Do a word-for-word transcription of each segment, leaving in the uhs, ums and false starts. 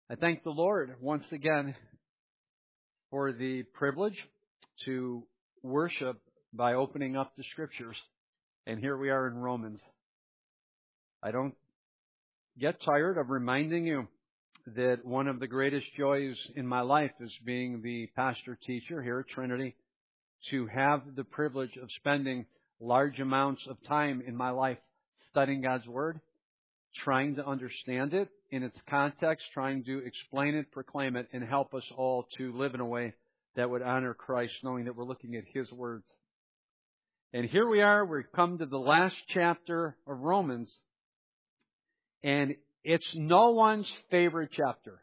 I thank the Lord once again for the privilege to worship by opening up the Scriptures. And here we are in Romans. I don't get tired of reminding you that one of the greatest joys in my life is being the pastor teacher here at Trinity, to have the privilege of spending large amounts of time in my life studying God's Word, trying to understand it in its context, trying to explain it, proclaim it, and help us all to live in a way that would honor Christ, knowing that we're looking at His words. And here we are, we've come to the last chapter of Romans, and it's no one's favorite chapter.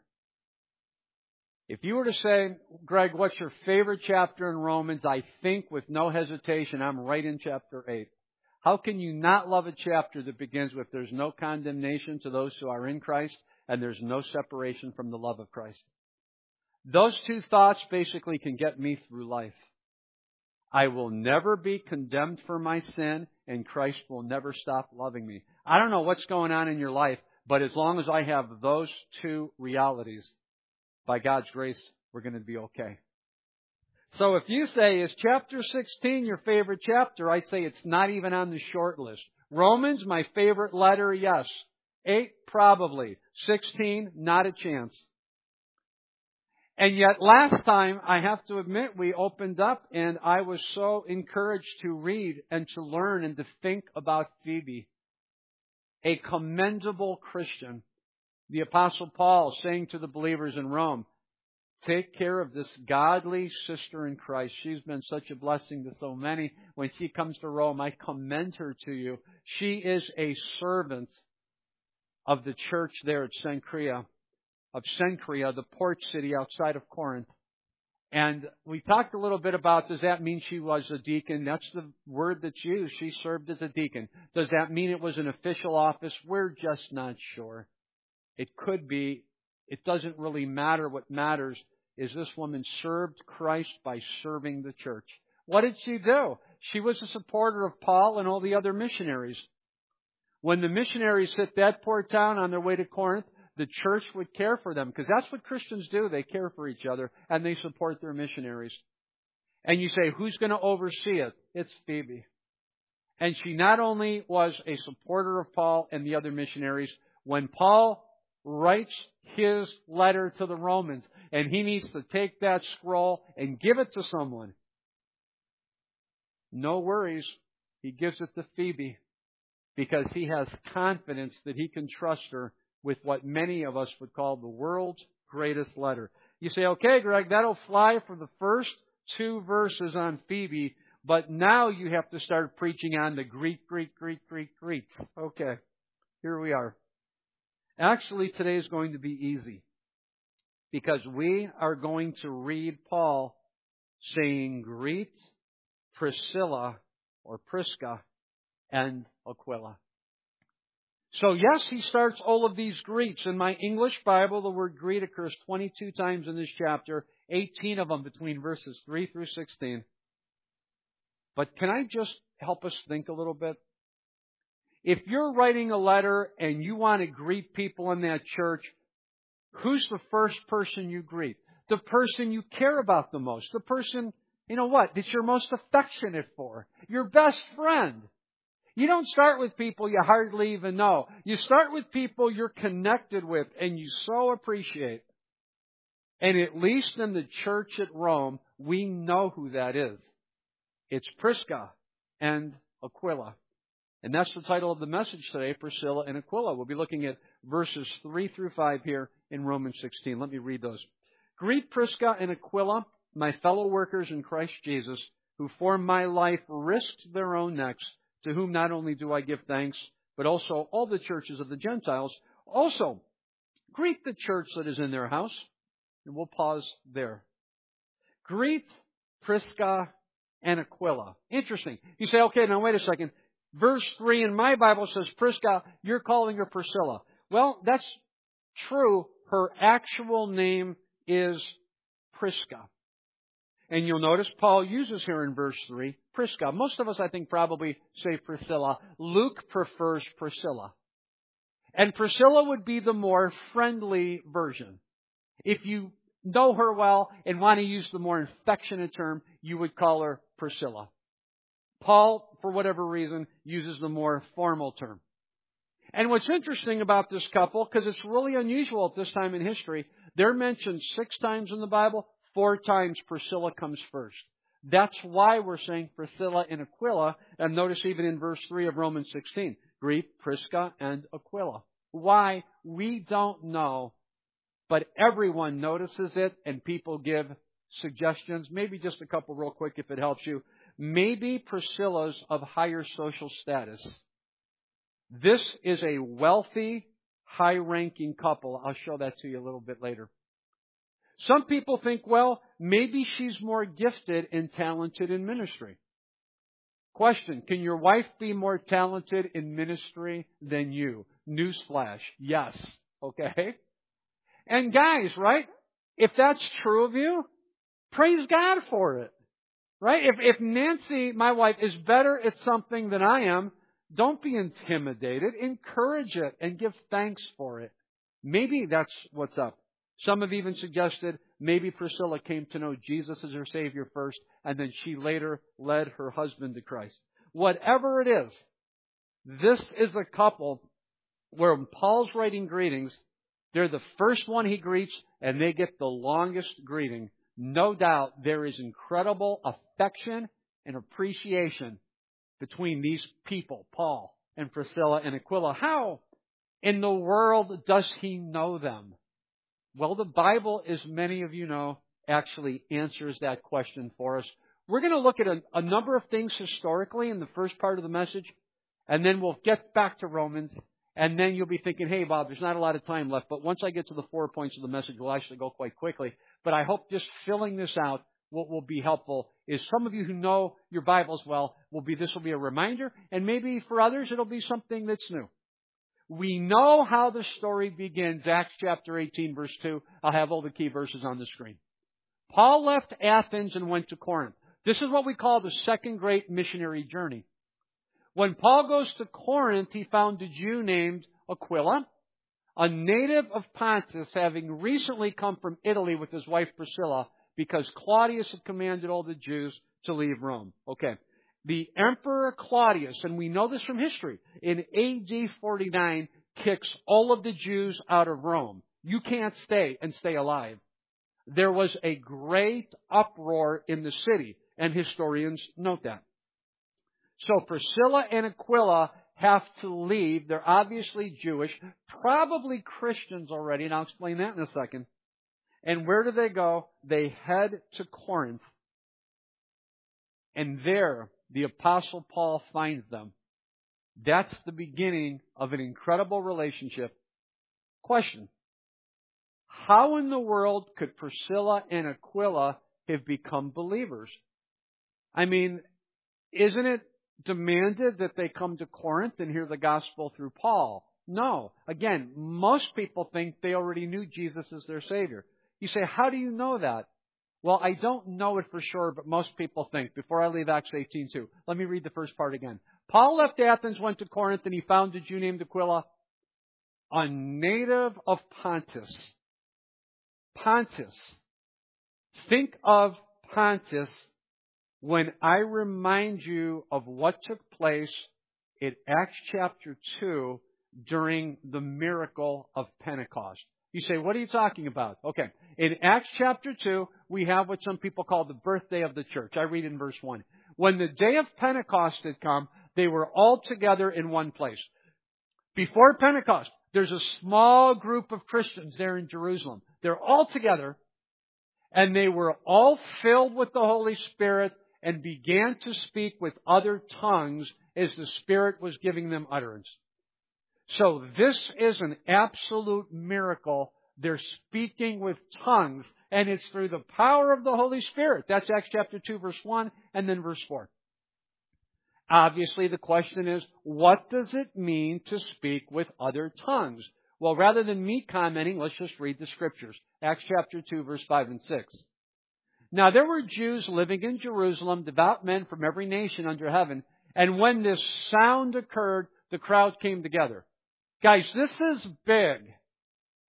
If you were to say, Greg, what's your favorite chapter in Romans? I think with no hesitation, I'm right in chapter eight. How can you not love a chapter that begins with there's no condemnation to those who are in Christ and there's no separation from the love of Christ? Those two thoughts basically can get me through life. I will never be condemned for my sin, and Christ will never stop loving me. I don't know what's going on in your life, but as long as I have those two realities, by God's grace, we're going to be okay. So if you say, is chapter sixteen your favorite chapter? I'd say it's not even on the short list. Romans, my favorite letter, yes. Eight, probably. Sixteen, not a chance. And yet last time, I have to admit, we opened up and I was so encouraged to read and to learn and to think about Phoebe, a commendable Christian. The Apostle Paul saying to the believers in Rome, take care of this godly sister in Christ. She's been such a blessing to so many. When she comes to Rome, I commend her to you. She is a servant of the church there at Cenchrea, of Cenchrea, the port city outside of Corinth. And we talked a little bit about, does that mean she was a deacon? That's the word that's used. She served as a deacon. Does that mean it was an official office? We're just not sure. It could be. It doesn't really matter. What matters is this woman served Christ by serving the church. What did she do? She was a supporter of Paul and all the other missionaries. When the missionaries hit that port town on their way to Corinth, the church would care for them, because that's what Christians do. They care for each other and they support their missionaries. And you say, who's going to oversee it? It's Phoebe. And she not only was a supporter of Paul and the other missionaries, when Paul writes his letter to the Romans and he needs to take that scroll and give it to someone, no worries. He gives it to Phoebe because he has confidence that he can trust her with what many of us would call the world's greatest letter. You say, okay, Greg, that'll fly for the first two verses on Phoebe, but now you have to start preaching on the Greek, Greek, Greek, Greek, Greek. Okay, here we are. Actually, today is going to be easy because we are going to read Paul saying, greet Priscilla or Prisca and Aquila. So yes, he starts all of these greets. In my English Bible, the word greet occurs twenty-two times in this chapter, eighteen of them between verses three through sixteen. But can I just help us think a little bit? If you're writing a letter and you want to greet people in that church, who's the first person you greet? The person you care about the most. The person, you know what, that you're most affectionate for. Your best friend. You don't start with people you hardly even know. You start with people you're connected with and you so appreciate. And at least in the church at Rome, we know who that is. It's Prisca and Aquila. And that's the title of the message today, Priscilla and Aquila. We'll be looking at verses three through five here in Romans sixteen. Let me read those. Greet Prisca and Aquila, my fellow workers in Christ Jesus, who for my life risked their own necks, to whom not only do I give thanks, but also all the churches of the Gentiles. Also, greet the church that is in their house. And we'll pause there. Greet Prisca and Aquila. Interesting. You say, okay, now wait a second. Verse three in my Bible says Prisca, you're calling her Priscilla. Well, that's true. Her actual name is Prisca. And you'll notice Paul uses here in verse three, Prisca. Most of us, I think, probably say Priscilla. Luke prefers Priscilla. And Priscilla would be the more friendly version. If you know her well and want to use the more affectionate term, you would call her Priscilla. Paul, for whatever reason, uses the more formal term. And what's interesting about this couple, because it's really unusual at this time in history, they're mentioned six times in the Bible. Four times Priscilla comes first. That's why we're saying Priscilla and Aquila. And notice even in verse three of Romans sixteen, Greek, Prisca and Aquila. Why? We don't know. But everyone notices it and people give suggestions. Maybe just a couple real quick if it helps you. Maybe Priscilla's of higher social status. This is a wealthy, high-ranking couple. I'll show that to you a little bit later. Some people think, well, maybe she's more gifted and talented in ministry. Question, can your wife be more talented in ministry than you? Newsflash, yes. Okay? And guys, right? If that's true of you, praise God for it. Right? If, if Nancy, my wife, is better at something than I am, don't be intimidated. Encourage it and give thanks for it. Maybe that's what's up. Some have even suggested maybe Priscilla came to know Jesus as her Savior first, and then she later led her husband to Christ. Whatever it is, this is a couple where when Paul's writing greetings, they're the first one he greets, and they get the longest greeting. No doubt there is incredible affection and appreciation between these people, Paul and Priscilla and Aquila. How in the world does he know them? Well, the Bible, as many of you know, actually answers that question for us. We're going to look at a, a number of things historically in the first part of the message, and then we'll get back to Romans, and then you'll be thinking, hey, Bob, there's not a lot of time left, but once I get to the four points of the message, we'll actually go quite quickly. But I hope just filling this out, what will be helpful is some of you who know your Bibles well, will be this will be a reminder, and maybe for others it'll be something that's new. We know how the story begins. Acts chapter eighteen, verse two. I'll have all the key verses on the screen. Paul left Athens and went to Corinth. This is what we call the second great missionary journey. When Paul goes to Corinth, he found a Jew named Aquila, a native of Pontus, having recently come from Italy with his wife Priscilla, because Claudius had commanded all the Jews to leave Rome. Okay. The Emperor Claudius, and we know this from history, in A D forty-nine, kicks all of the Jews out of Rome. You can't stay and stay alive. There was a great uproar in the city, and historians note that. So Priscilla and Aquila have to leave. They're obviously Jewish, probably Christians already, and I'll explain that in a second. And where do they go? They head to Corinth. And there, the Apostle Paul finds them. That's the beginning of an incredible relationship. Question. How in the world could Priscilla and Aquila have become believers? I mean, isn't it demanded that they come to Corinth and hear the gospel through Paul? No. Again, most people think they already knew Jesus as their Savior. You say, how do you know that? Well, I don't know it for sure, but most people think. Before I leave Acts eighteen two, let me read the first part again. Paul left Athens, went to Corinth, and he found a Jew named Aquila, a native of Pontus. Pontus. Think of Pontus when I remind you of what took place in Acts chapter two during the miracle of Pentecost. You say, what are you talking about? Okay. In Acts chapter two, we have what some people call the birthday of the church. I read in verse one. When the day of Pentecost had come, they were all together in one place. Before Pentecost, there's a small group of Christians there in Jerusalem. They're all together, and they were all filled with the Holy Spirit and began to speak with other tongues as the Spirit was giving them utterance. So this is an absolute miracle. They're speaking with tongues, and it's through the power of the Holy Spirit. That's Acts chapter two, verse one, and then verse four. Obviously, the question is, what does it mean to speak with other tongues? Well, rather than me commenting, let's just read the Scriptures. Acts chapter two, verse five and six. Now there were Jews living in Jerusalem, devout men from every nation under heaven, and when this sound occurred, the crowd came together. Guys, this is big.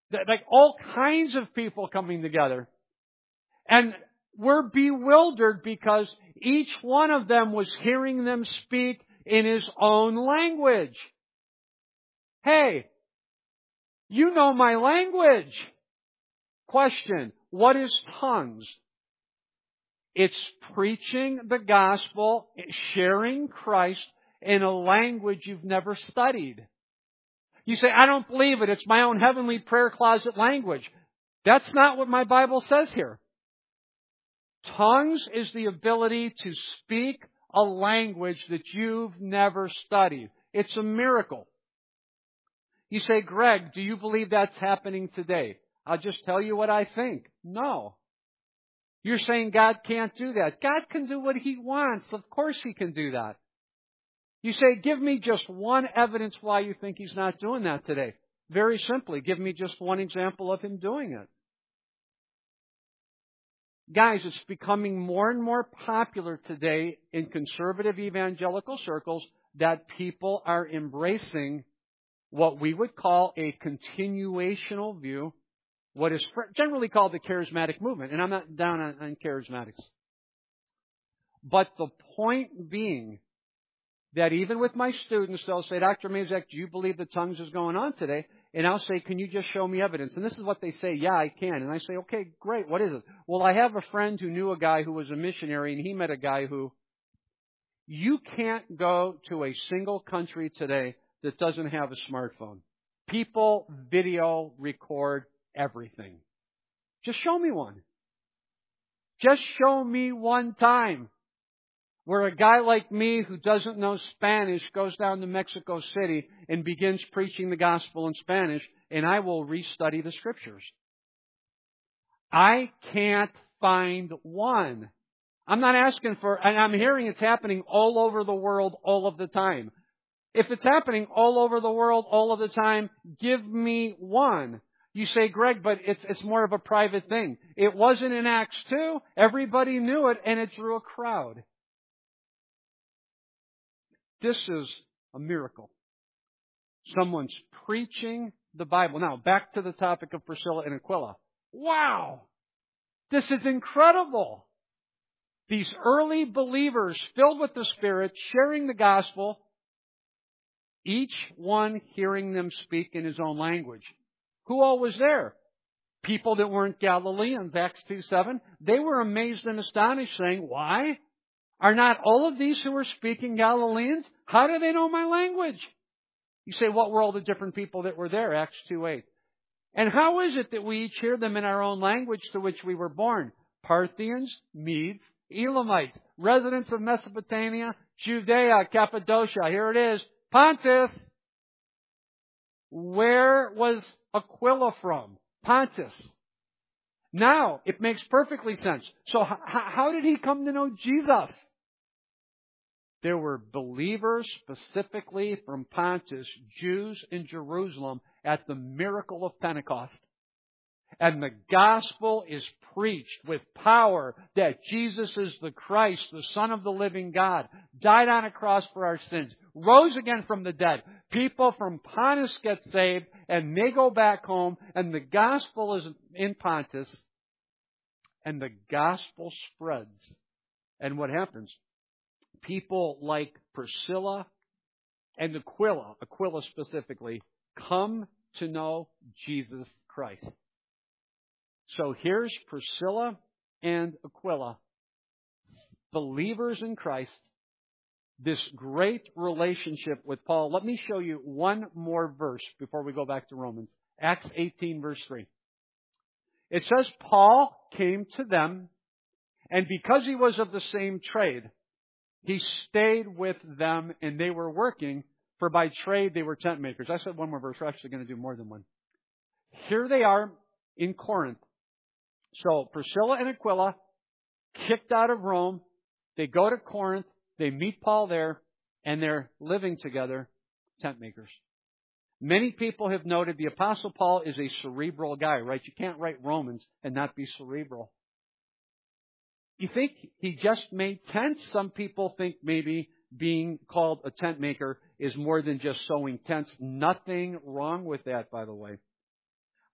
Like all kinds of people coming together. And we're bewildered because each one of them was hearing them speak in his own language. Hey, you know my language. Question, what is tongues? It's preaching the gospel, sharing Christ in a language you've never studied. You say, I don't believe it. It's my own heavenly prayer closet language. That's not what my Bible says here. Tongues is the ability to speak a language that you've never studied. It's a miracle. You say, Greg, do you believe that's happening today? I'll just tell you what I think. No. You're saying God can't do that. God can do what He wants. Of course He can do that. You say, give me just one evidence why you think He's not doing that today. Very simply, give me just one example of Him doing it. Guys, it's becoming more and more popular today in conservative evangelical circles that people are embracing what we would call a continuational view, what is generally called the charismatic movement. And I'm not down on, on charismatics. But the point being that even with my students, they'll say, Doctor Mazak, do you believe that tongues is going on today? And I'll say, can you just show me evidence? And this is what they say, yeah, I can. And I say, okay, great, what is it? Well, I have a friend who knew a guy who was a missionary, and he met a guy who, you can't go to a single country today that doesn't have a smartphone. People video record everything. Just show me one. Just show me one time where a guy like me who doesn't know Spanish goes down to Mexico City and begins preaching the gospel in Spanish, and I will restudy the Scriptures. I can't find one. I'm not asking for, and I'm hearing it's happening all over the world all of the time. If it's happening all over the world all of the time, give me one. You say, Greg, but it's it's more of a private thing. It wasn't in Acts two. Everybody knew it, and it drew a crowd. This is a miracle. Someone's preaching the Bible. Now, back to the topic of Priscilla and Aquila. Wow! This is incredible. These early believers filled with the Spirit, sharing the gospel, each one hearing them speak in his own language. Who all was there? People that weren't Galileans, Acts two seven. They were amazed and astonished, saying, why? Are not all of these who are speaking Galileans? How do they know my language? You say, what were all the different people that were there? Acts two eight. And how is it that we each hear them in our own language to which we were born? Parthians, Medes, Elamites, residents of Mesopotamia, Judea, Cappadocia. Here it is. Pontus. Where was Aquila from? Pontus. Now, it makes perfectly sense. So h- how did he come to know Jesus? There were believers specifically from Pontus, Jews in Jerusalem, at the miracle of Pentecost. And the gospel is preached with power that Jesus is the Christ, the Son of the living God, died on a cross for our sins, rose again from the dead. People from Pontus get saved, and they go back home, and the gospel is in Pontus, and the gospel spreads. And what happens? People like Priscilla and Aquila, Aquila specifically, come to know Jesus Christ. So here's Priscilla and Aquila, believers in Christ, this great relationship with Paul. Let me show you one more verse before we go back to Romans. Acts eighteen, verse three. It says, Paul came to them, and because he was of the same trade, he stayed with them, and they were working, for by trade they were tent makers. I said one more verse. We're actually going to do more than one. Here they are in Corinth. So Priscilla and Aquila, kicked out of Rome, they go to Corinth, they meet Paul there, and they're living together, tent makers. Many people have noted the Apostle Paul is a cerebral guy, right? You can't write Romans and not be cerebral. You think he just made tents? Some people think maybe being called a tent maker is more than just sewing tents. Nothing wrong with that, by the way.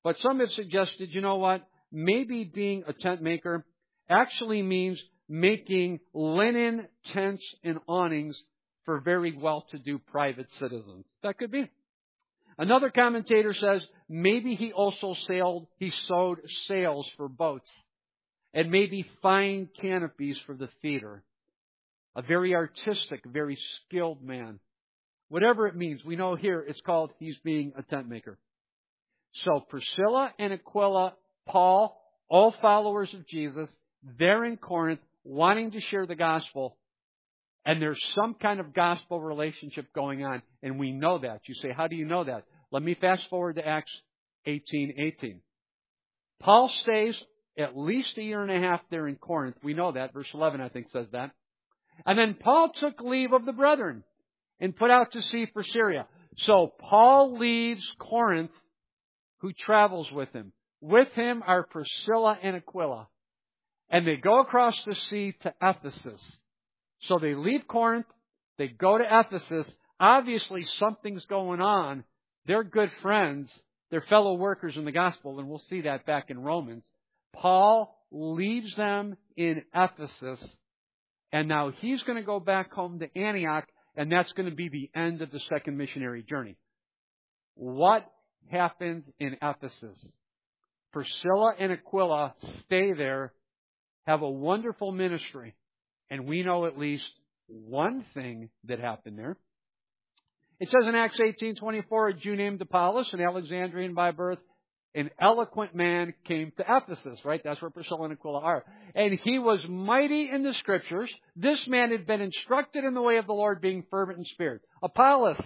But some have suggested, you know what, maybe being a tent maker actually means making linen tents and awnings for very well-to-do private citizens. That could be. Another commentator says maybe he also sailed, he sewed sails for boats and maybe fine canopies for the theater. A very artistic, very skilled man. Whatever it means, we know here it's called he's being a tent maker. So Priscilla and Aquila, Paul, all followers of Jesus, they're in Corinth wanting to share the gospel. And there's some kind of gospel relationship going on. And we know that. You say, how do you know that? Let me fast forward to Acts eighteen eighteen. Paul stays at least a year and a half there in Corinth. We know that. Verse eleven, I think, says that. And then Paul took leave of the brethren and put out to sea for Syria. So Paul leaves Corinth. Who travels with him? With him are Priscilla and Aquila. And they go across the sea to Ephesus. So they leave Corinth, they go to Ephesus. Obviously something's going on. They're good friends. They're fellow workers in the gospel, and we'll see that back in Romans. Paul leaves them in Ephesus, and now he's going to go back home to Antioch, and that's going to be the end of the second missionary journey. What happens in Ephesus? Priscilla and Aquila stay there, have a wonderful ministry. And we know at least one thing that happened there. It says in Acts eighteen twenty-four, a Jew named Apollos, an Alexandrian by birth, an eloquent man, came to Ephesus, right? That's where Priscilla and Aquila are. And he was mighty in the Scriptures. This man had been instructed in the way of the Lord, being fervent in spirit. Apollos,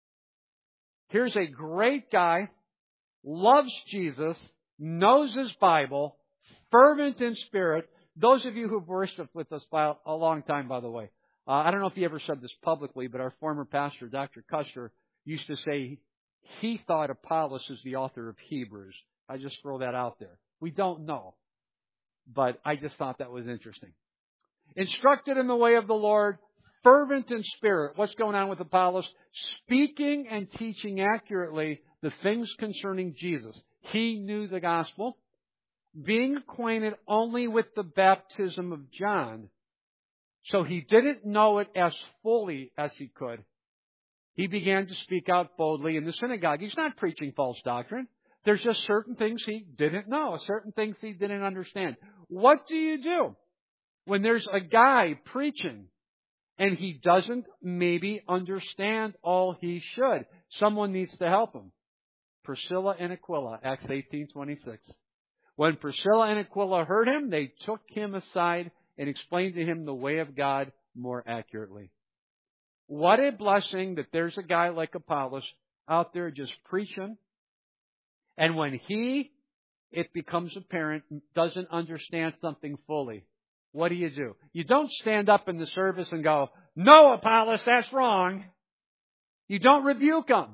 here's a great guy, loves Jesus, knows his Bible, fervent in spirit. Those of you who've worshiped with us by a long time, by the way, uh, I don't know if he ever said this publicly, but our former pastor, Doctor Custer, used to say he thought Apollos is the author of Hebrews. I just throw that out there. We don't know, but I just thought that was interesting. Instructed in the way of the Lord, fervent in spirit. What's going on with Apollos? Speaking and teaching accurately the things concerning Jesus. He knew the gospel. Being acquainted only with the baptism of John. So he didn't know it as fully as he could. He began to speak out boldly in the synagogue. He's not preaching false doctrine. There's just certain things he didn't know, certain things he didn't understand. What do you do when there's a guy preaching and he doesn't maybe understand all he should? Someone needs to help him. Priscilla and Aquila, Acts eighteen twenty-six. When Priscilla and Aquila heard him, they took him aside and explained to him the way of God more accurately. What a blessing that there's a guy like Apollos out there just preaching. And when he, it becomes apparent, doesn't understand something fully, what do you do? You don't stand up in the service and go, "No, Apollos, that's wrong." You don't rebuke him.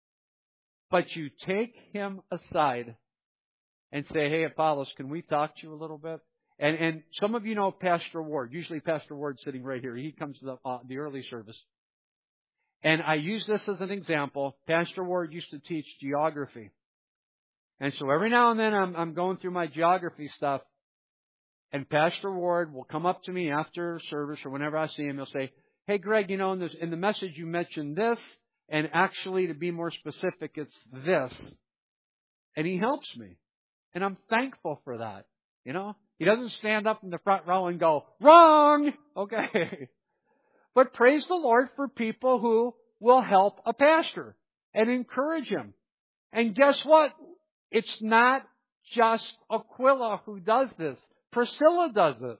But you take him aside and say, "Hey, Apollos, can we talk to you a little bit?" And and some of you know Pastor Ward. Usually Pastor Ward's sitting right here. He comes to the, uh, the early service. And I use this as an example. Pastor Ward used to teach geography. And so every now and then I'm, I'm going through my geography stuff. And Pastor Ward will come up to me after service or whenever I see him. He'll say, "Hey, Greg, you know, in, this, in the message you mentioned this. And actually, to be more specific, it's this." And he helps me. And I'm thankful for that. You know, he doesn't stand up in the front row and go, "Wrong." Okay. But praise the Lord for people who will help a pastor and encourage him. And guess what? It's not just Aquila who does this. Priscilla does it.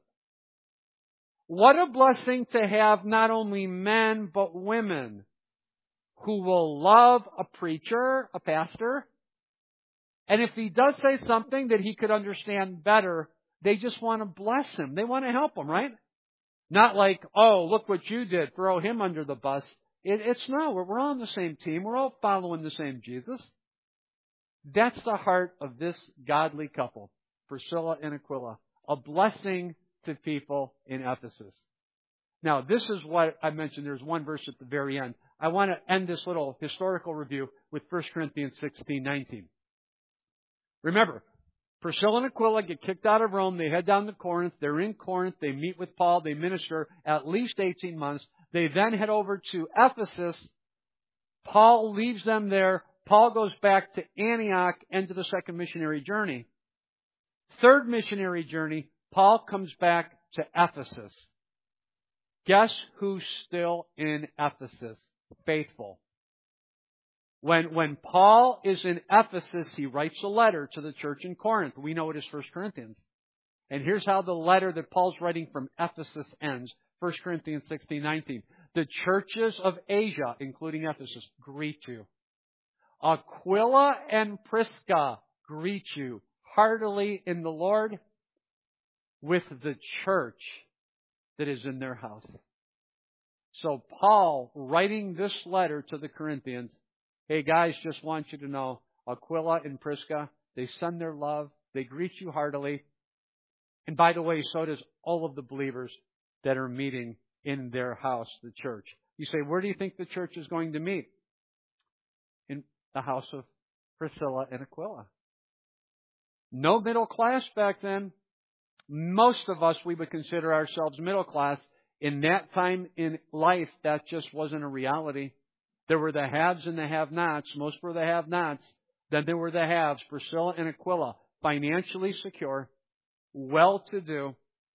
What a blessing to have not only men, but women who will love a preacher, a pastor. And if he does say something that he could understand better, they just want to bless him. They want to help him, right? Not like, "Oh, look what you did. Throw him under the bus." It, it's no, we're, we're all on the same team. We're all following the same Jesus. That's the heart of this godly couple, Priscilla and Aquila. A blessing to people in Ephesus. Now, this is what I mentioned. There's one verse at the very end. I want to end this little historical review with First Corinthians sixteen nineteen. Remember, Priscilla and Aquila get kicked out of Rome. They head down to Corinth. They're in Corinth. They meet with Paul. They minister at least eighteen months. They then head over to Ephesus. Paul leaves them there. Paul goes back to Antioch, into the second missionary journey. Third missionary journey, Paul comes back to Ephesus. Guess who's still in Ephesus? Faithful. When, when Paul is in Ephesus, he writes a letter to the church in Corinth. We know it is First Corinthians. And here's how the letter that Paul's writing from Ephesus ends. First Corinthians sixteen nineteen. The churches of Asia, including Ephesus, greet you. Aquila and Prisca greet you heartily in the Lord with the church that is in their house. So Paul, writing this letter to the Corinthians, hey guys, just want you to know, Aquila and Prisca, they send their love, they greet you heartily. And by the way, so does all of the believers that are meeting in their house, the church. You say, where do you think the church is going to meet? In the house of Priscilla and Aquila. No middle class back then. Most of us, we would consider ourselves middle class. In that time in life, that just wasn't a reality. There were the haves and the have-nots. Most were the have-nots. Then there were the haves. Priscilla and Aquila, financially secure, well-to-do.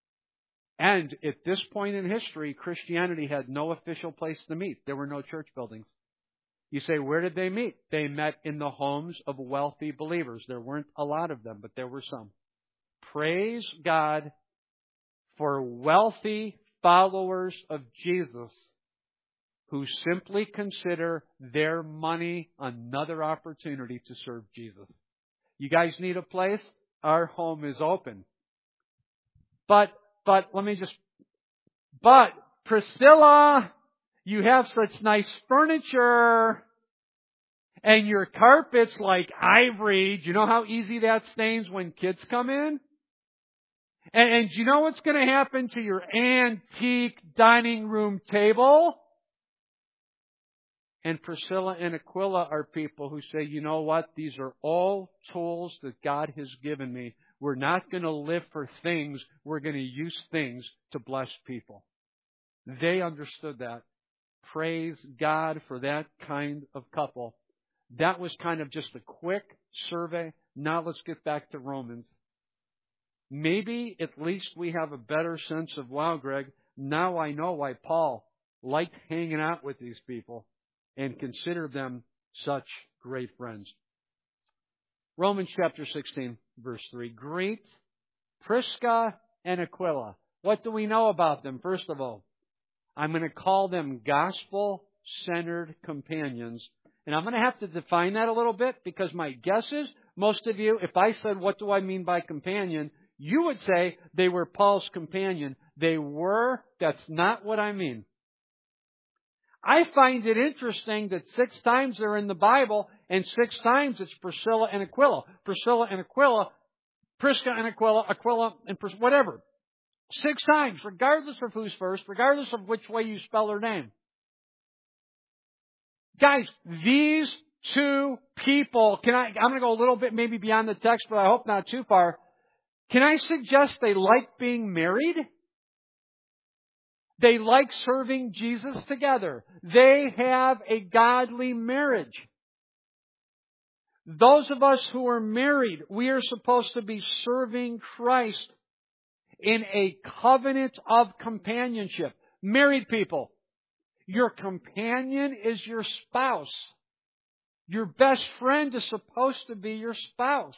And at this point in history, Christianity had no official place to meet. There were no church buildings. You say, where did they meet? They met in the homes of wealthy believers. There weren't a lot of them, but there were some. Praise God for wealthy followers of Jesus who simply consider their money another opportunity to serve Jesus. You guys need a place? Our home is open. But, but, let me just, but, Priscilla, you have such nice furniture, and your carpet's like ivory. Do you know how easy that stains when kids come in? And, and do you know what's going to happen to your antique dining room table? And Priscilla and Aquila are people who say, you know what? These are all tools that God has given me. We're not going to live for things. We're going to use things to bless people. They understood that. Praise God for that kind of couple. That was kind of just a quick survey. Now let's get back to Romans. Maybe at least we have a better sense of, wow, Greg, now I know why Paul liked hanging out with these people and considered them such great friends. Romans chapter sixteen, verse three. Greet Prisca and Aquila. What do we know about them? First of all, I'm going to call them gospel-centered companions. And I'm going to have to define that a little bit because my guess is most of you, if I said, what do I mean by companion? You would say they were Paul's companion. They were. That's not what I mean. I find it interesting that six times they're in the Bible and six times it's Priscilla and Aquila. Priscilla and Aquila, Prisca and Aquila, Aquila and Pris- whatever. Six times, regardless of who's first, regardless of which way you spell their name. Guys, these two people, can I, I'm going to go a little bit maybe beyond the text, but I hope not too far. Can I suggest they like being married? They like serving Jesus together. They have a godly marriage. Those of us who are married, we are supposed to be serving Christ in a covenant of companionship. Married people, your companion is your spouse. Your best friend is supposed to be your spouse.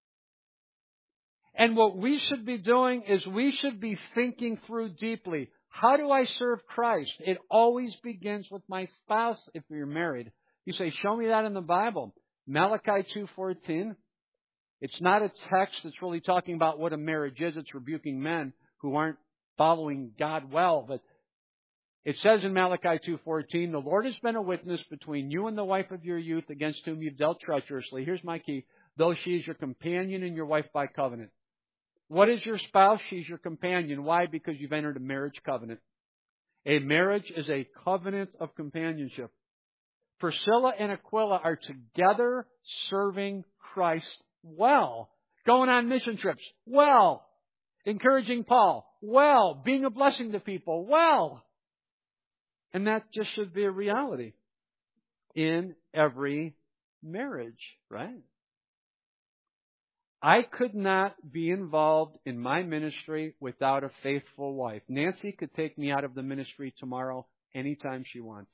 And what we should be doing is we should be thinking through deeply, how do I serve Christ? It always begins with my spouse if you're married. You say, show me that in the Bible. Malachi two fourteen. It's not a text that's really talking about what a marriage is. It's rebuking men who aren't following God well. But it says in Malachi two fourteen, the Lord has been a witness between you and the wife of your youth against whom you've dealt treacherously. Here's my key. Though she is your companion and your wife by covenant. What is your spouse? She's your companion. Why? Because you've entered a marriage covenant. A marriage is a covenant of companionship. Priscilla and Aquila are together serving Christ Well. Going on mission trips? Well. Encouraging Paul? Well. Being a blessing to people? Well. And that just should be a reality in every marriage, right? I could not be involved in my ministry without a faithful wife. Nancy could take me out of the ministry tomorrow anytime she wants.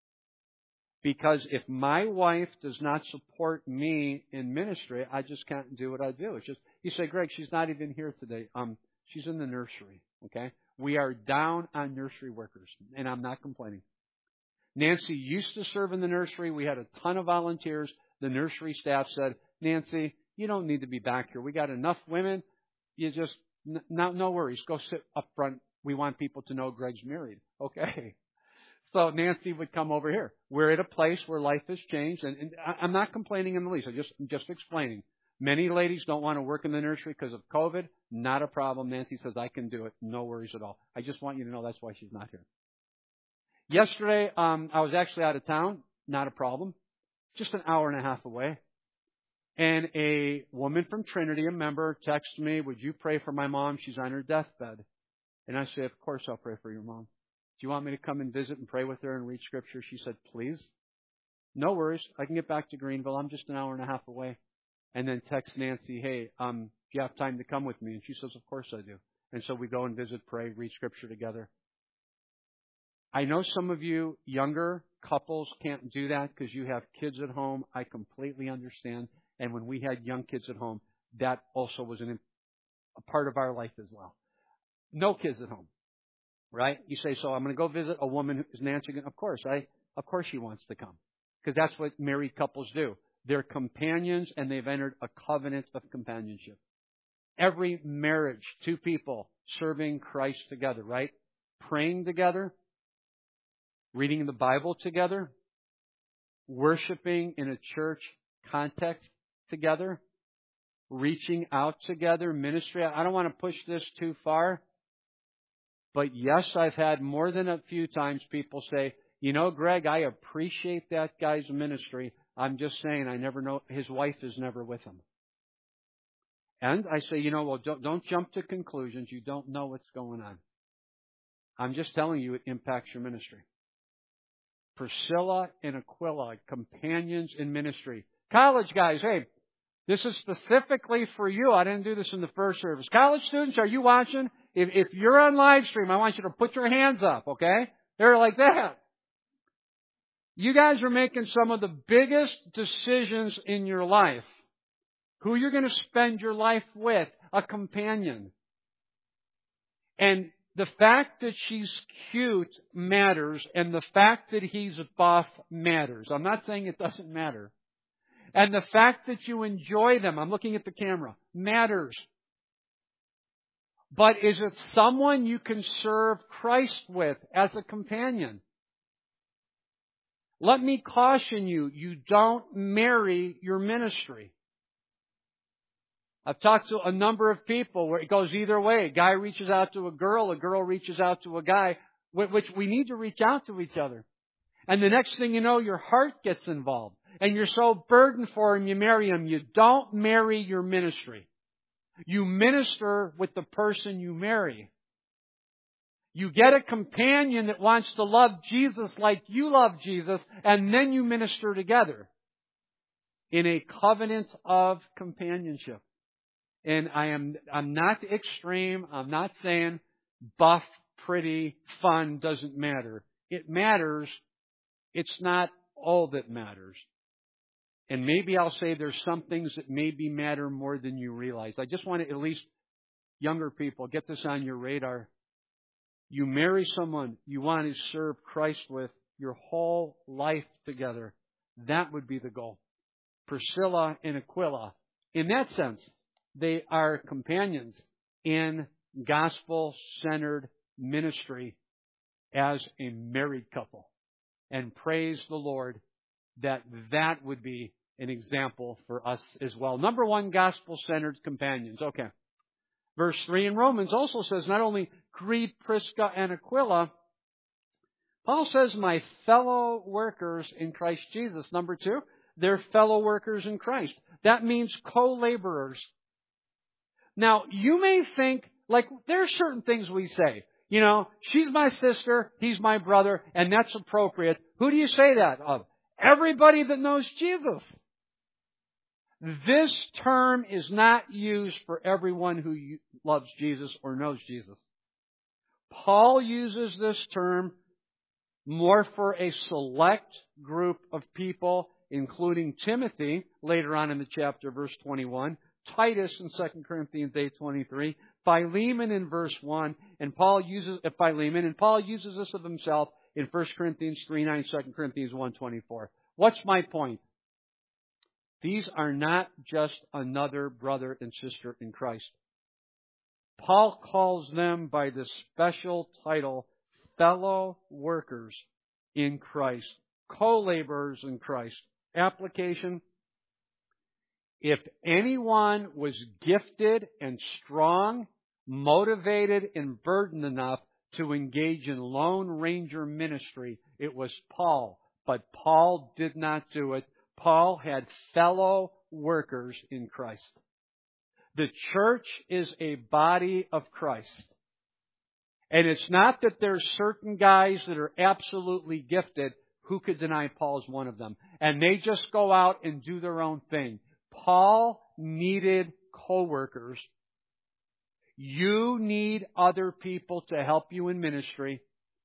Because if my wife does not support me in ministry, I just can't do what I do. It's just, you say, Greg, she's not even here today. Um, she's in the nursery, okay? We are down on nursery workers, and I'm not complaining. Nancy used to serve in the nursery. We had a ton of volunteers. The nursery staff said, Nancy, you don't need to be back here. We got enough women. You just, no, no worries. Go sit up front. We want people to know Greg's married. Okay. So Nancy would come over here. We're at a place where life has changed, and, and I'm not complaining in the least. I'm just, I'm just explaining. Many ladies don't want to work in the nursery because of COVID. Not a problem. Nancy says, I can do it. No worries at all. I just want you to know that's why she's not here. Yesterday, um, I was actually out of town. Not a problem. Just an hour and a half away. And a woman from Trinity, a member, texted me, would you pray for my mom? She's on her deathbed. And I said, of course I'll pray for your mom. Do you want me to come and visit and pray with her and read Scripture? She said, please. No worries. I can get back to Greenville. I'm just an hour and a half away. And then text Nancy, hey, um, do you have time to come with me? And she says, of course I do. And so we go and visit, pray, read Scripture together. I know some of you younger couples can't do that because you have kids at home. I completely understand. And when we had young kids at home, that also was an, a part of our life as well. No kids at home, right? You say, so I'm going to go visit a woman who is Nancy. Of course, I, of course she wants to come because that's what married couples do. They're companions and they've entered a covenant of companionship. Every marriage, two people serving Christ together, right? Praying together, reading the Bible together, worshiping in a church context together, reaching out together, ministry. I don't want to push this too far, but yes, I've had more than a few times people say, you know, Greg, I appreciate that guy's ministry. I'm just saying, I never know, his wife is never with him. And I say, you know, well, don't, don't jump to conclusions. You don't know what's going on. I'm just telling you it impacts your ministry. Priscilla and Aquila, companions in ministry. College guys, hey, this is specifically for you. I didn't do this in the first service. College students, are you watching? If, if you're on live stream, I want you to put your hands up, okay? They're like that. You guys are making some of the biggest decisions in your life. Who you're going to spend your life with, a companion. And the fact that she's cute matters, and the fact that he's buff matters. I'm not saying it doesn't matter. And the fact that you enjoy them, I'm looking at the camera, matters. But is it someone you can serve Christ with as a companion? Let me caution you, you don't marry your ministry. I've talked to a number of people where it goes either way. A guy reaches out to a girl, a girl reaches out to a guy, which we need to reach out to each other. And the next thing you know, your heart gets involved. And you're so burdened for him, you marry him. You don't marry your ministry. You minister with the person you marry. You get a companion that wants to love Jesus like you love Jesus, and then you minister together in a covenant of companionship. And I am, I'm not extreme. I'm not saying buff, pretty, fun doesn't matter. It matters. It's not all that matters. And maybe I'll say there's some things that maybe matter more than you realize. I just want to, at least younger people, get this on your radar. You marry someone you want to serve Christ with your whole life together. That would be the goal. Priscilla and Aquila, in that sense, they are companions in gospel-centered ministry as a married couple. And praise the Lord that that would be an example for us as well. Number one, gospel-centered companions. Okay. Verse three in Romans also says not only greet Prisca and Aquila, Paul says my fellow workers in Christ Jesus. Number two, they're fellow workers in Christ. That means co-laborers. Now, you may think, like, there are certain things we say. You know, she's my sister, he's my brother, and that's appropriate. Who do you say that of? Everybody that knows Jesus. This term is not used for everyone who loves Jesus or knows Jesus. Paul uses this term more for a select group of people, including Timothy, later on in the chapter, verse twenty-one, Titus in Second Corinthians eight twenty-three, Philemon in verse one, and Paul uses uh, Philemon, and Paul uses this of himself in First Corinthians three nine, Second Corinthians one twenty-four. What's my point? These are not just another brother and sister in Christ. Paul calls them by the special title, fellow workers in Christ, co-laborers in Christ. Application: if anyone was gifted and strong, motivated and burdened enough to engage in Lone Ranger ministry, it was Paul. But Paul did not do it. Paul had fellow workers in Christ. The church is a body of Christ. And it's not that there's certain guys that are absolutely gifted. Who could deny Paul's one of them? And they just go out and do their own thing. Paul needed co-workers. You need other people to help you in ministry.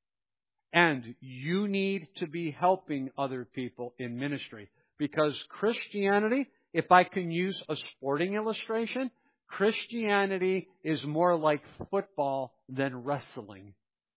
And you need to be helping other people in ministry. Because Christianity, if I can use a sporting illustration, Christianity is more like football than wrestling.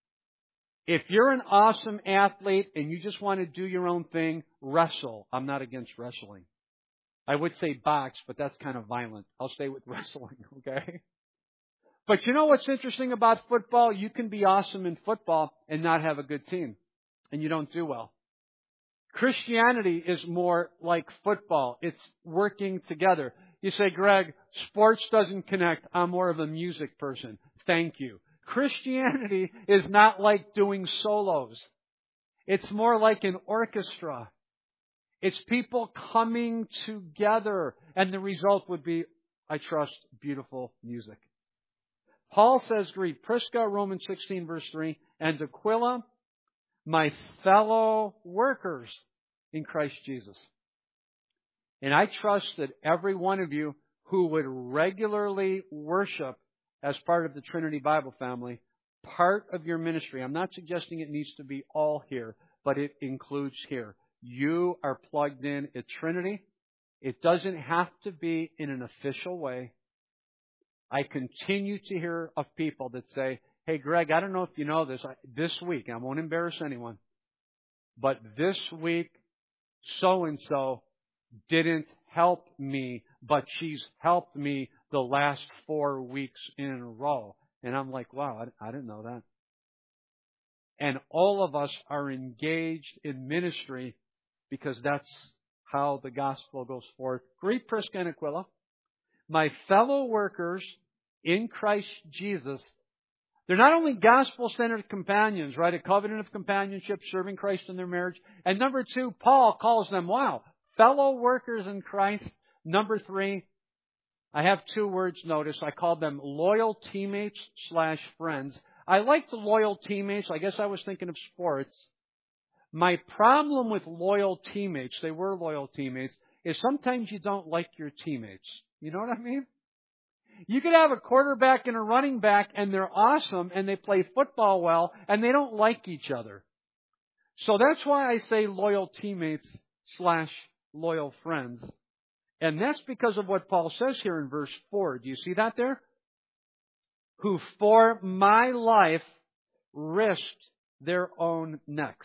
If you're an awesome athlete and you just want to do your own thing, wrestle. I'm not against wrestling. I would say box, but that's kind of violent. I'll stay with wrestling, okay? But you know what's interesting about football? You can be awesome in football and not have a good team. And you don't do well. Christianity is more like football. It's working together. You say, Greg, sports doesn't connect. I'm more of a music person. Thank you. Christianity is not like doing solos. It's more like an orchestra. It's people coming together. And the result would be, I trust, beautiful music. Paul says, greet Prisca, Romans sixteen, verse three, and Aquila, my fellow workers in Christ Jesus. And I trust that every one of you who would regularly worship as part of the Trinity Bible family, part of your ministry, I'm not suggesting it needs to be all here, but it includes here. You are plugged in at Trinity. It doesn't have to be in an official way. I continue to hear of people that say, hey, Greg, I don't know if you know this. This week, I won't embarrass anyone, but this week, so-and-so didn't help me, but she's helped me the last four weeks in a row. And I'm like, wow, I, I didn't know that. And all of us are engaged in ministry because that's how the gospel goes forth. Greet Prisca and Aquila, my fellow workers in Christ Jesus. They're not only gospel-centered companions, right? A covenant of companionship, serving Christ in their marriage. And number two, Paul calls them, wow, fellow workers in Christ. Number three, I have two words, notice. I call them loyal teammates slash friends. I like the loyal teammates. I guess I was thinking of sports. My problem with loyal teammates, they were loyal teammates, is sometimes you don't like your teammates. You know what I mean? You could have a quarterback and a running back, and they're awesome, and they play football well, and they don't like each other. So that's why I say loyal teammates slash loyal friends. And that's because of what Paul says here in verse four. Do you see that there? Who for my life risked their own necks.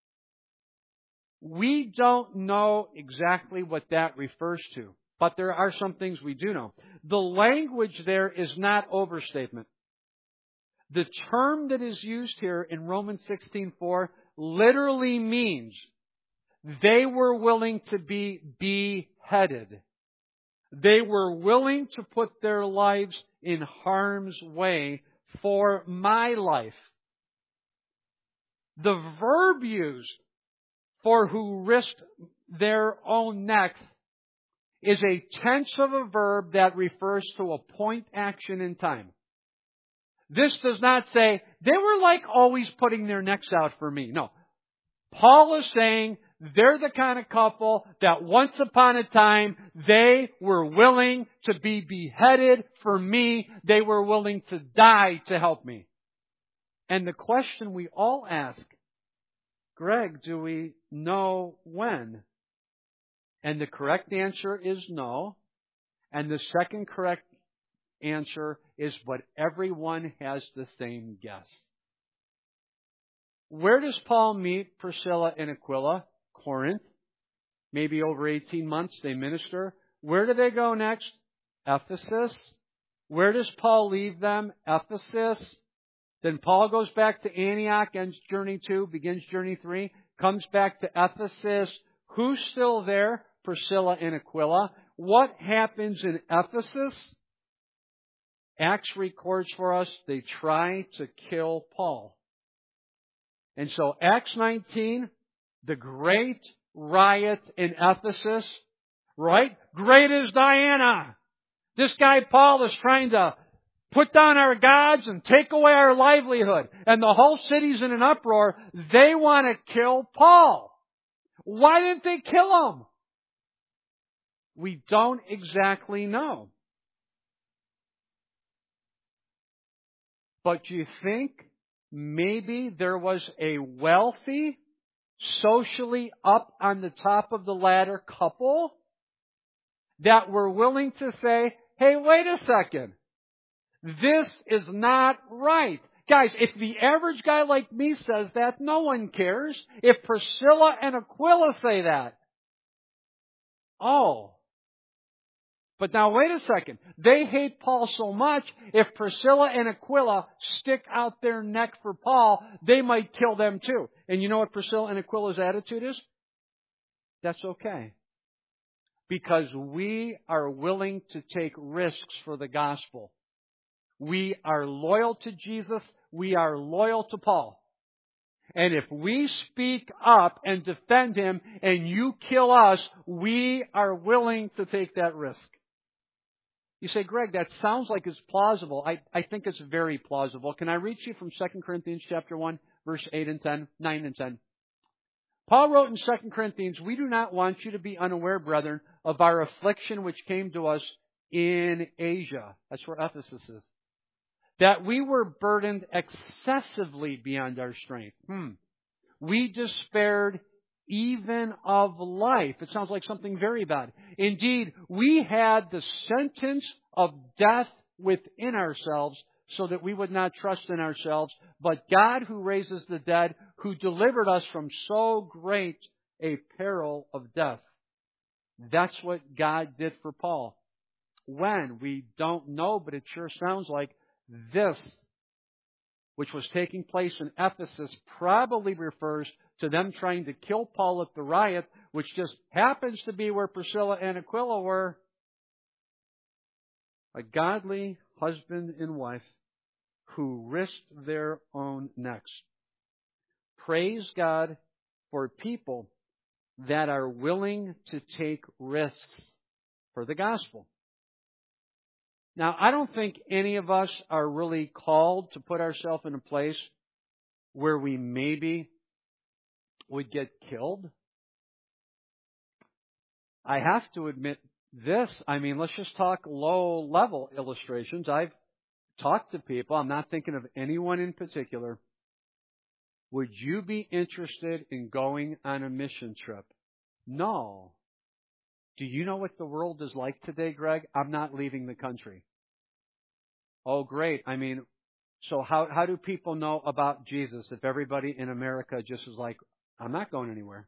We don't know exactly what that refers to, but there are some things we do know. The language there is not overstatement. The term that is used here in Romans sixteen four literally means they were willing to be beheaded. They were willing to put their lives in harm's way for my life. The verb used for who risked their own necks is a tense of a verb that refers to a point action in time. This does not say, they were like always putting their necks out for me. No. Paul is saying they're the kind of couple that once upon a time they were willing to be beheaded for me. They were willing to die to help me. And the question we all ask, Greg, do we know when? And the correct answer is no. And the second correct answer is, but everyone has the same guess. Where does Paul meet Priscilla and Aquila? Corinth. Maybe over eighteen months they minister. Where do they go next? Ephesus. Where does Paul leave them? Ephesus. Then Paul goes back to Antioch, ends journey two, begins journey three, comes back to Ephesus. Who's still there? Priscilla and Aquila. What happens in Ephesus? Acts records for us they try to kill Paul. And so Acts nineteen, the great riot in Ephesus, right? Great is Diana. This guy Paul is trying to put down our gods and take away our livelihood. And the whole city's in an uproar. They want to kill Paul. Why didn't they kill him? We don't exactly know. But you think maybe there was a wealthy, socially up on the top of the ladder couple that were willing to say, hey, wait a second. This is not right. Guys, if the average guy like me says that, no one cares. If Priscilla and Aquila say that, oh. But now wait a second. They hate Paul so much, if Priscilla and Aquila stick out their neck for Paul, they might kill them too. And you know what Priscilla and Aquila's attitude is? That's okay. Because we are willing to take risks for the gospel. We are loyal to Jesus. We are loyal to Paul. And if we speak up and defend him and you kill us, we are willing to take that risk. You say, Greg, that sounds like it's plausible. I, I think it's very plausible. Can I read to you from Second Corinthians chapter one, verse eight and ten, nine and ten? Paul wrote in Second Corinthians, we do not want you to be unaware, brethren, of our affliction which came to us in Asia. That's where Ephesus is. That we were burdened excessively beyond our strength. Hmm. We despaired even of life. It sounds like something very bad. Indeed, we had the sentence of death within ourselves so that we would not trust in ourselves, but God who raises the dead, who delivered us from so great a peril of death. That's what God did for Paul. When? We don't know, but it sure sounds like this, which was taking place in Ephesus, probably refers to them trying to kill Paul at the riot, which just happens to be where Priscilla and Aquila were. A godly husband and wife who risked their own necks. Praise God for people that are willing to take risks for the gospel. Now, I don't think any of us are really called to put ourselves in a place where we maybe would get killed. I have to admit this. I mean, let's just talk low-level illustrations. I've talked to people. I'm not thinking of anyone in particular. Would you be interested in going on a mission trip? No. Do you know what the world is like today, Greg? I'm not leaving the country. Oh, great. I mean, so how, how do people know about Jesus if everybody in America just is like, I'm not going anywhere?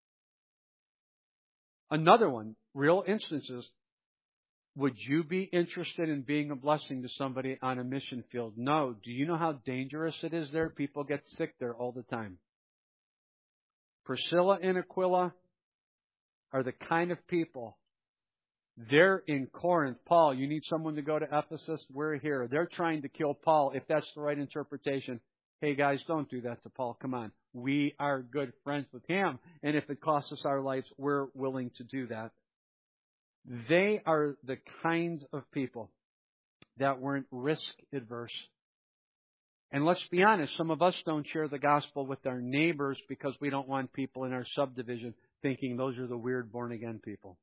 Another one, real instances. Would you be interested in being a blessing to somebody on a mission field? No. Do you know how dangerous it is there? People get sick there all the time. Priscilla and Aquila are the kind of people. They're in Corinth. Paul, you need someone to go to Ephesus? We're here. They're trying to kill Paul, if that's the right interpretation. Hey guys, don't do that to Paul. Come on. We are good friends with him. And if it costs us our lives, we're willing to do that. They are the kinds of people that weren't risk adverse. And let's be honest, some of us don't share the gospel with our neighbors because we don't want people in our subdivision thinking those are the weird born-again people.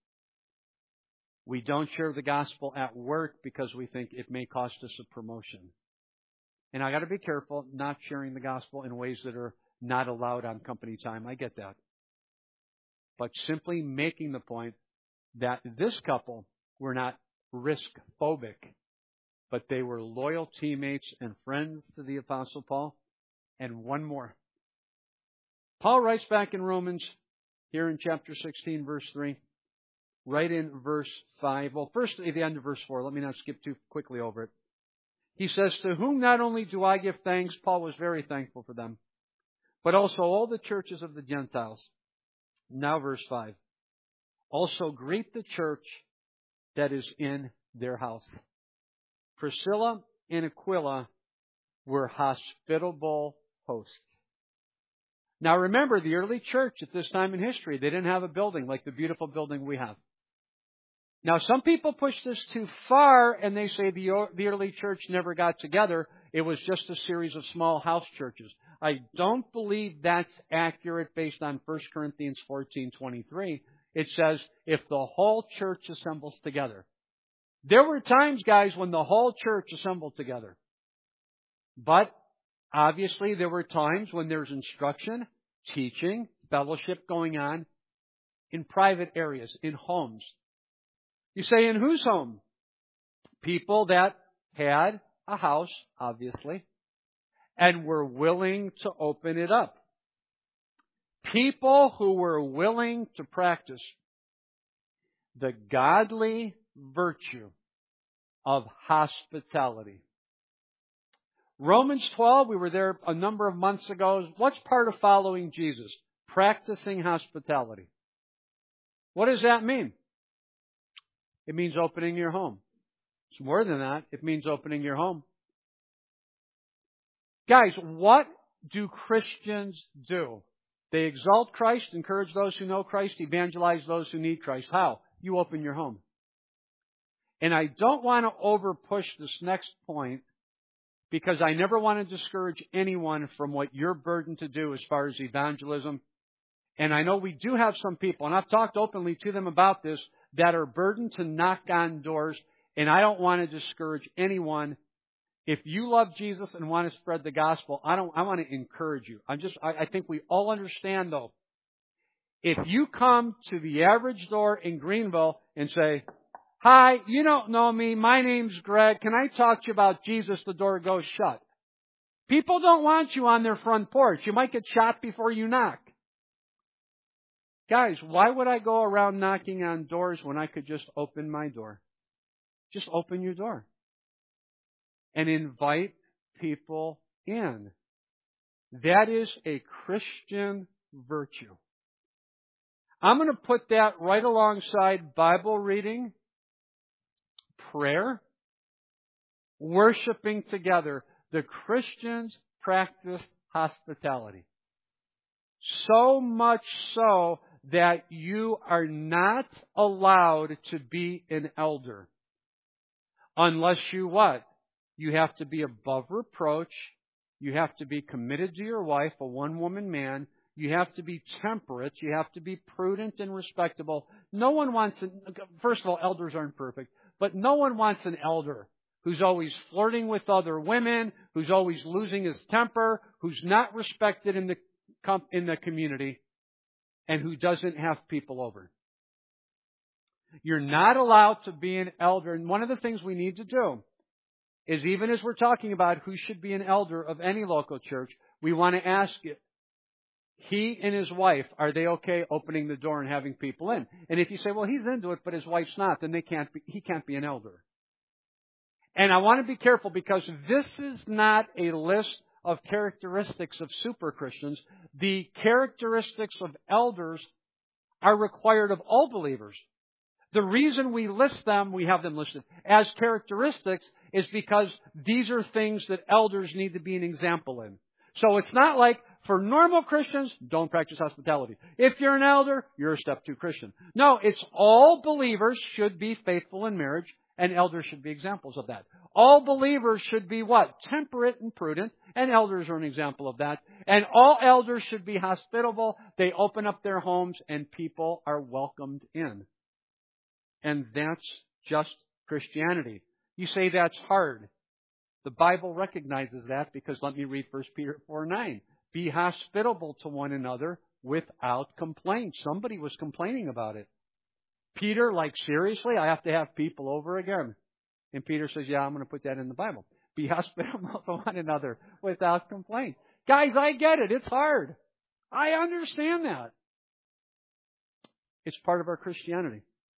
We don't share the gospel at work because we think it may cost us a promotion. And I got to be careful not sharing the gospel in ways that are not allowed on company time. I get that. But simply making the point that this couple were not risk-phobic, but they were loyal teammates and friends to the Apostle Paul. And one more. Paul writes back in Romans, here in chapter sixteen, verse three, right in verse five. Well, first at the end of verse four. Let me not skip too quickly over it. He says, to whom not only do I give thanks, Paul was very thankful for them, but also all the churches of the Gentiles. Now verse five. Also greet the church that is in their house. Priscilla and Aquila were hospitable hosts. Now remember, the early church at this time in history, they didn't have a building like the beautiful building we have. Now some people push this too far and they say the, the early church never got together. It was just a series of small house churches. I don't believe that's accurate based on First Corinthians fourteen twenty-three. It says, if the whole church assembles together. There were times, guys, when the whole church assembled together. But obviously there were times when there's instruction, teaching, fellowship going on in private areas, in homes. You say, in whose home? People that had a house, obviously, and were willing to open it up. People who were willing to practice the godly virtue of hospitality. Romans twelve, we were there a number of months ago. What's part of following Jesus? Practicing hospitality. What does that mean? It means opening your home. It's more than that. It means opening your home. Guys, what do Christians do? They exalt Christ, encourage those who know Christ, evangelize those who need Christ. How? You open your home. And I don't want to over push this next point because I never want to discourage anyone from what you're burdened to do as far as evangelism. And I know we do have some people, and I've talked openly to them about this, that are burdened to knock on doors. And I don't want to discourage anyone. If you love Jesus and want to spread the gospel, I don't. I want to encourage you. I'm just. I, I think we all understand, though. If you come to the average door in Greenville and say, "Hi, you don't know me. My name's Greg. Can I talk to you about Jesus?" The door goes shut. People don't want you on their front porch. You might get shot before you knock. Guys, why would I go around knocking on doors when I could just open my door? Just open your door. And invite people in. That is a Christian virtue. I'm going to put that right alongside Bible reading, prayer, worshiping together. The Christians practice hospitality. So much so that you are not allowed to be an elder. Unless you what? You have to be above reproach. You have to be committed to your wife, a one-woman man. You have to be temperate. You have to be prudent and respectable. No one wants, an, first of all, elders aren't perfect, but no one wants an elder who's always flirting with other women, who's always losing his temper, who's not respected in the in the community, and who doesn't have people over. You're not allowed to be an elder. And one of the things we need to do is, even as we're talking about who should be an elder of any local church, we want to ask it. He and his wife, are they okay opening the door and having people in? And if you say, well, he's into it, but his wife's not, then they can't be, he can't be an elder. And I want to be careful because this is not a list of characteristics of super Christians. The characteristics of elders are required of all believers. The reason we list them, we have them listed as characteristics, is because these are things that elders need to be an example in. So it's not like for normal Christians, don't practice hospitality. If you're an elder, you're a step two Christian. No, it's all believers should be faithful in marriage, and elders should be examples of that. All believers should be what? Temperate and prudent, and elders are an example of that. And all elders should be hospitable. They open up their homes, and people are welcomed in. And that's just Christianity. You say that's hard. The Bible recognizes that because let me read First Peter four nine. Be hospitable to one another without complaint. Somebody was complaining about it. Peter, like, seriously, I have to have people over again. And Peter says, yeah, I'm going to put that in the Bible. Be hospitable to one another without complaint. Guys, I get it. It's hard. I understand that. It's part of our Christianity.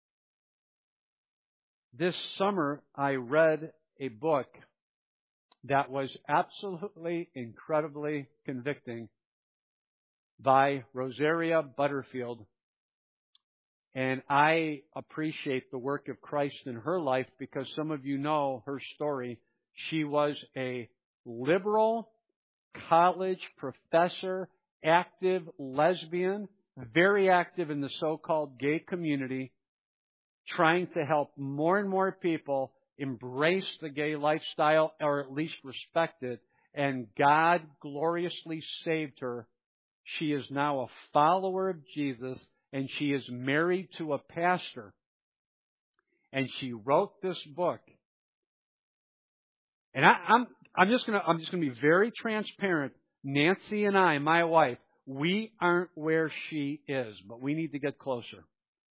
This summer, I read a book that was absolutely, incredibly convicting by Rosaria Butterfield. And I appreciate the work of Christ in her life because some of you know her story. She was a liberal college professor, active lesbian, very active in the so-called gay community, trying to help more and more people embrace the gay lifestyle or at least respect it. And God gloriously saved her. She is now a follower of Jesus, and she is married to a pastor. And she wrote this book. And I, I'm I'm just gonna I'm just gonna be very transparent. Nancy and I, my wife, we aren't where she is, but we need to get closer.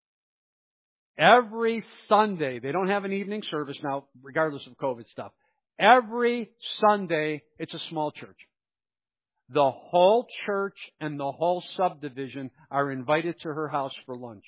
Every Sunday, they don't have an evening service now, regardless of COVID stuff. Every Sunday, it's a small church. The whole church and the whole subdivision are invited to her house for lunch.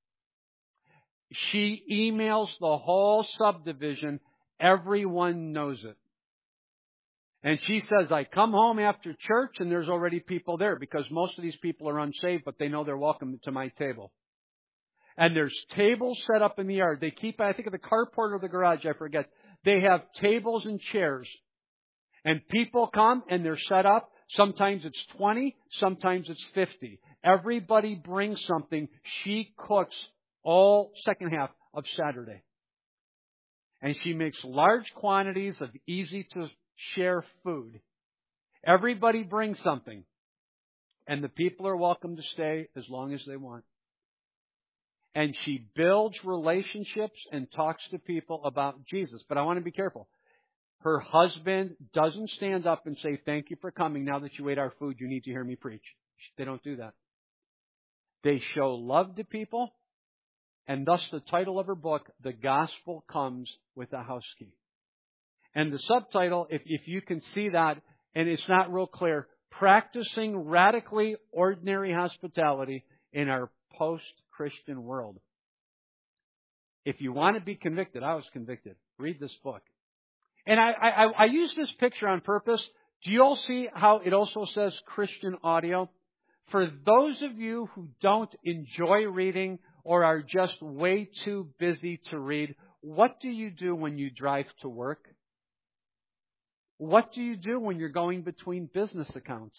She emails the whole subdivision. Everyone knows it. And she says, I come home after church and there's already people there because most of these people are unsaved, but they know they're welcome to my table. And there's tables set up in the yard. They keep, I think, of the carport or the garage, I forget. They have tables and chairs. And people come and they're set up. Sometimes it's twenty, sometimes it's fifty. Everybody brings something. She cooks all second half of Saturday. And she makes large quantities of easy to share food. Everybody brings something. And the people are welcome to stay as long as they want. And she builds relationships and talks to people about Jesus. But I want to be careful. Her husband doesn't stand up and say, thank you for coming. Now that you ate our food, you need to hear me preach. They don't do that. They show love to people. And thus the title of her book, The Gospel Comes with a House Key. And the subtitle, if, if you can see that, and it's not real clear, Practicing Radically Ordinary Hospitality in Our Post-Christian World. If you want to be convicted, I was convicted. Read this book. And I, I, I use this picture on purpose. Do you all see how it also says Christian audio? For those of you who don't enjoy reading or are just way too busy to read, what do you do when you drive to work? What do you do when you're going between business accounts?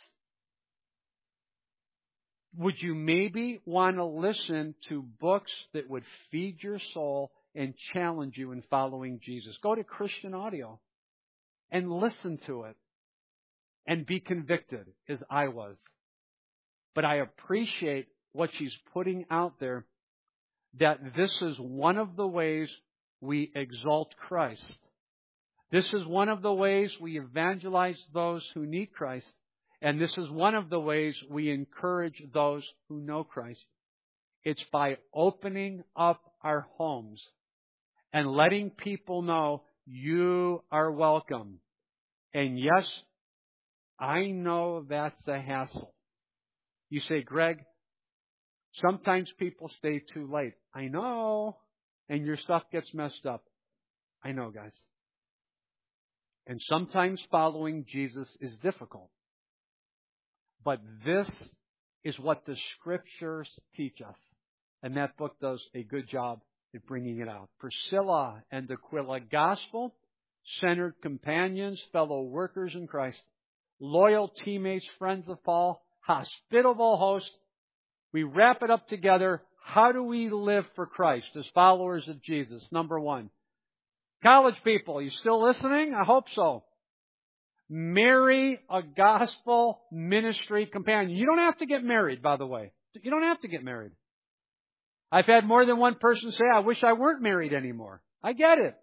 Would you maybe want to listen to books that would feed your soul and challenge you in following Jesus? Go to Christian audio and listen to it and be convicted as I was. But I appreciate what she's putting out there, that this is one of the ways we exalt Christ. This is one of the ways we evangelize those who need Christ. And this is one of the ways we encourage those who know Christ. It's by opening up our homes and letting people know you are welcome. And yes, I know that's a hassle. You say, Greg, sometimes people stay too late. I know. And your stuff gets messed up. I know, guys. And sometimes following Jesus is difficult. But this is what the Scriptures teach us. And that book does a good job at bringing it out. Priscilla and Aquila, gospel-centered companions, fellow workers in Christ, loyal teammates, friends of Paul, hospitable hosts. We wrap it up together. How do we live for Christ as followers of Jesus? Number one. College people, you still listening? I hope so. Marry a gospel ministry companion. You don't have to get married, by the way. You don't have to get married. I've had more than one person say, I wish I weren't married anymore. I get it.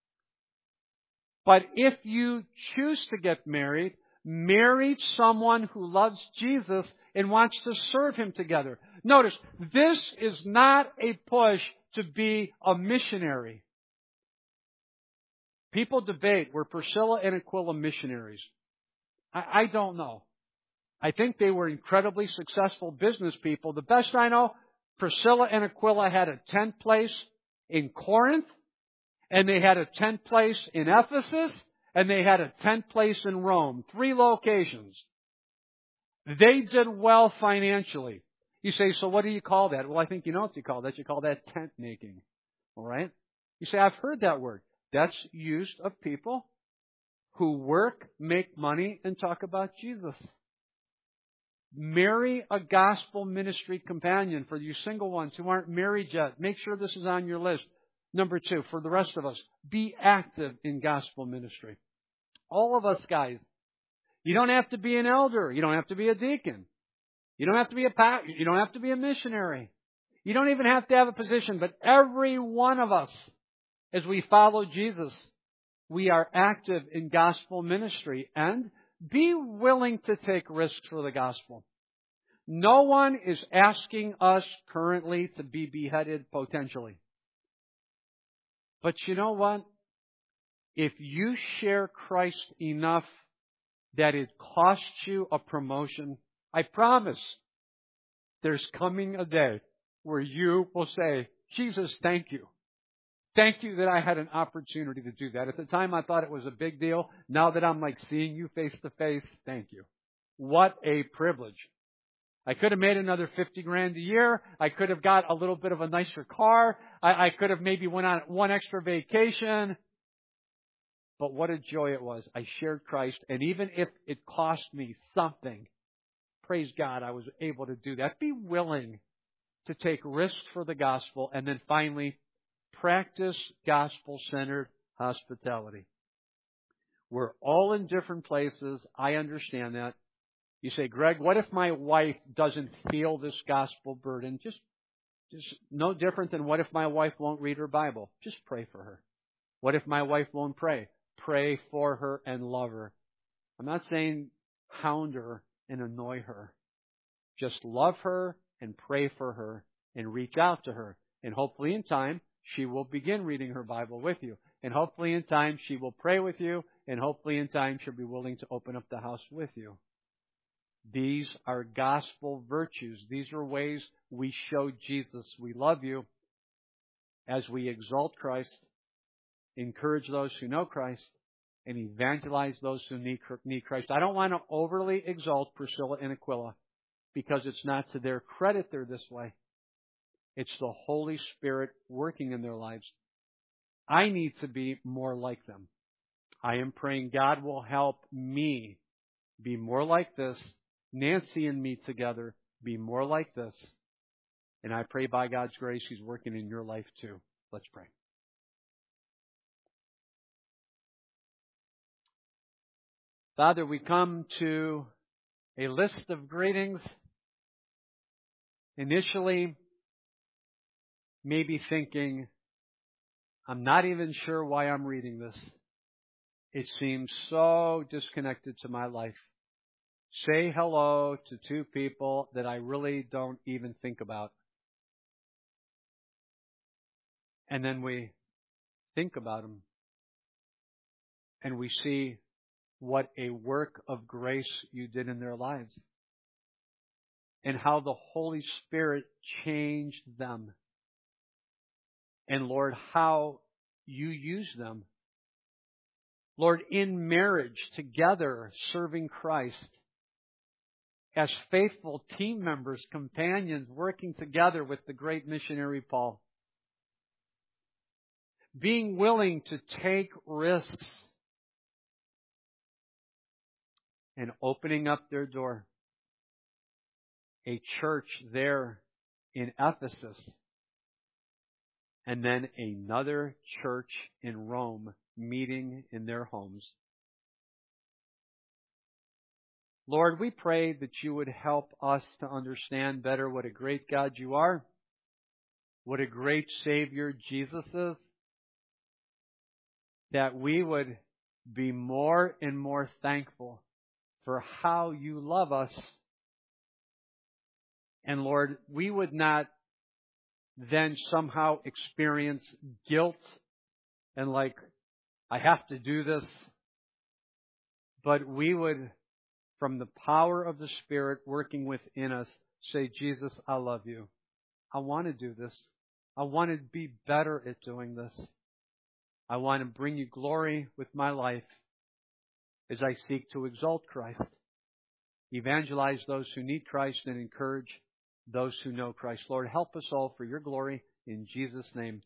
But if you choose to get married, marry someone who loves Jesus and wants to serve Him together. Notice, this is not a push to be a missionary. People debate, were Priscilla and Aquila missionaries? I, I don't know. I think they were incredibly successful business people. The best I know, Priscilla and Aquila had a tent place in Corinth, and they had a tent place in Ephesus, and they had a tent place in Rome. Three locations. They did well financially. You say, so what do you call that? Well, I think you know what you call that. You call that tent making. All right? You say, I've heard that word. That's used of people who work, make money, and talk about Jesus. Marry a gospel ministry companion. For you single ones who aren't married yet, make sure this is on your list. Number two, for the rest of us, be active in gospel ministry. All of us guys. You don't have to be an elder. You don't have to be a deacon. You don't have to be a pa- you don't have to be a missionary. You don't even have to have a position. But every one of us, as we follow Jesus, we are active in gospel ministry. And be willing to take risks for the gospel. No one is asking us currently to be beheaded potentially. But you know what? If you share Christ enough that it costs you a promotion, I promise there's coming a day where you will say, Jesus, thank you. Thank you that I had an opportunity to do that. At the time, I thought it was a big deal. Now that I'm like seeing you face to face, thank you. What a privilege. I could have made another fifty grand a year. I could have got a little bit of a nicer car. I, I could have maybe went on one extra vacation. But what a joy it was. I shared Christ. And even if it cost me something, praise God, I was able to do that. Be willing to take risks for the gospel. And then finally, practice gospel-centered hospitality. We're all in different places. I understand that. You say, Greg, what if my wife doesn't feel this gospel burden? Just, just no different than what if my wife won't read her Bible? Just pray for her. What if my wife won't pray? Pray for her and love her. I'm not saying hound her and annoy her. Just love her and pray for her and reach out to her. And hopefully in time, she will begin reading her Bible with you. And hopefully in time, she will pray with you. And hopefully in time, she'll be willing to open up the house with you. These are gospel virtues. These are ways we show Jesus we love you as we exalt Christ, encourage those who know Christ, and evangelize those who need Christ. I don't want to overly exalt Priscilla and Aquila because it's not to their credit they're this way. It's the Holy Spirit working in their lives. I need to be more like them. I am praying God will help me be more like this. Nancy and me together be more like this. And I pray by God's grace He's working in your life too. Let's pray. Father, we come to a list of greetings. Initially, maybe thinking, I'm not even sure why I'm reading this. It seems so disconnected to my life. Say hello to two people that I really don't even think about. And then we think about them. And we see what a work of grace you did in their lives. And how the Holy Spirit changed them. And Lord, how you use them. Lord, in marriage, together, serving Christ. As faithful team members, companions, working together with the great missionary Paul. Being willing to take risks. and opening up their door. A church there in Ephesus, and then another church in Rome meeting in their homes. Lord, we pray that you would help us to understand better what a great God you are, what a great Savior Jesus is, that we would be more and more thankful for how you love us. And Lord, we would not then somehow experience guilt and like, I have to do this, but we would, from the power of the Spirit working within us, say, Jesus, I love you. I want to do this. I want to be better at doing this. I want to bring you glory with my life as I seek to exalt Christ, evangelize those who need Christ, and encourage those who know Christ. Lord, help us all for your glory. In Jesus' name,